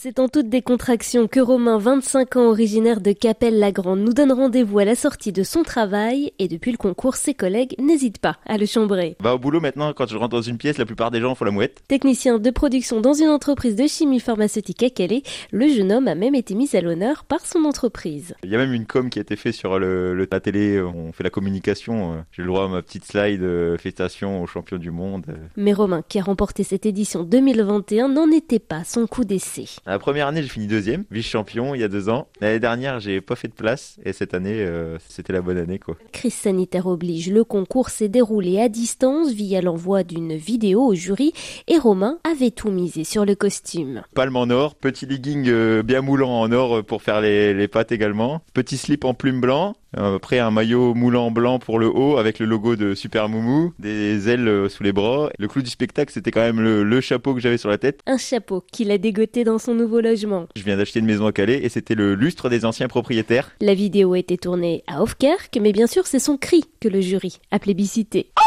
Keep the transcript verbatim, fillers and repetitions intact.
C'est en toute décontraction que Romain, vingt-cinq ans, originaire de Capelle-la-Grande, nous donne rendez-vous à la sortie de son travail et depuis le concours, ses collègues n'hésitent pas à le chambrer. Bah au boulot maintenant, quand je rentre dans une pièce, la plupart des gens font la mouette. Technicien de production dans une entreprise de chimie pharmaceutique à Calais, le jeune homme a même été mis à l'honneur par son entreprise. Il y a même une com qui a été faite sur le, le la télé, on fait la communication. J'ai le droit à ma petite slide, euh, félicitations aux champions du monde. Mais Romain, qui a remporté cette édition deux mille vingt et un, n'en était pas son coup d'essai. La première année, j'ai fini deuxième, vice-champion il y a deux ans. L'année dernière, j'ai pas fait de place et cette année, euh, c'était la bonne année, quoi. Crise sanitaire oblige, le concours s'est déroulé à distance via l'envoi d'une vidéo au jury et Romain avait tout misé sur le costume. Palme en or, petit legging euh, bien moulant en or pour faire les, les pattes également, petit slip en plume blanc. Après un maillot moulant blanc pour le haut avec le logo de Super Moumou, des ailes sous les bras. Le clou du spectacle, c'était quand même le, le chapeau que j'avais sur la tête. Un chapeau qu'il a dégoté dans son nouveau logement. Je viens d'acheter une maison à Calais et c'était le lustre des anciens propriétaires. La vidéo a été tournée à Hofkerk, mais bien sûr c'est son cri que le jury a plébiscité.